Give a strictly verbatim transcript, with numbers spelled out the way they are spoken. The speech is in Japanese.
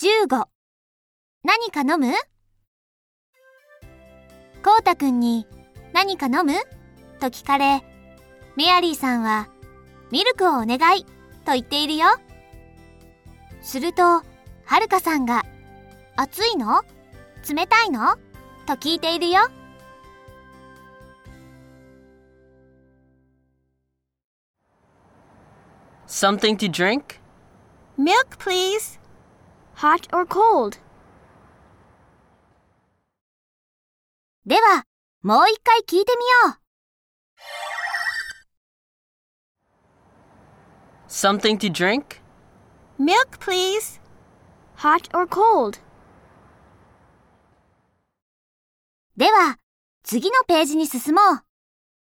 じゅうご、何か飲む？こうたくんに何か飲む？と聞かれ、メアリーさんはミルクをお願いと言っているよ。すると、はるかさんが熱いの？冷たいの？と聞いているよ。 Something to drink? Milk, please. Hot or cold? では、もう一回聞いてみよう。 Something to drink? Milk, please. Hot or cold? では、次のページに進もう。